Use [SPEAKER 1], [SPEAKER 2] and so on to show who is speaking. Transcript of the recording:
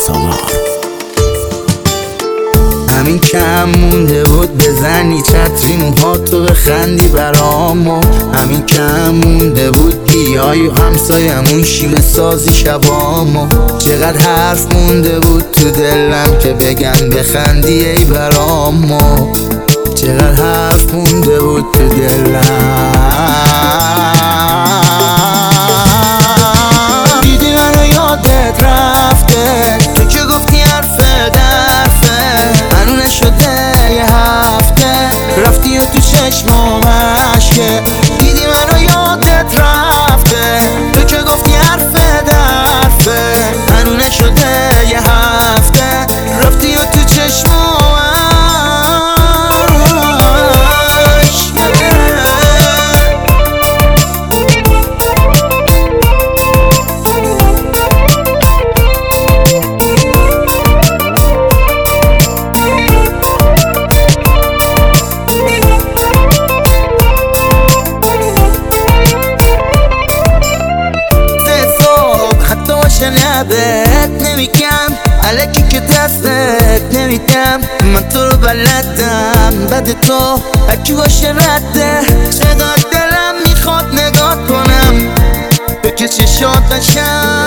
[SPEAKER 1] سالار. همین کم مونده بود بزنی چتری موهاتو بخندی برامو، همین کم مونده بود بیای و همسایمون شیوه سازی شبامو. چقدر حرف مونده بود تو دلم که بگم بخندی ای برامو، چقدر حرف مونده بود تو دلم. دیدی منو یادت رفته، تو که گفتی حرفه درفه، هنو نشده یه هفته رفتی و تو چشمام عشقه. دیدی منو یادت رفته، تو که گفتی حرفه درفه، هنو نشده یه هفته رفتی و تو چشمام بهت نمیگم الکی که دستت نمیدم، من تو رو بلدم بد تو هرکی باشه رده. چقدر دلم میخواد نگاه کنم به که چشات بشم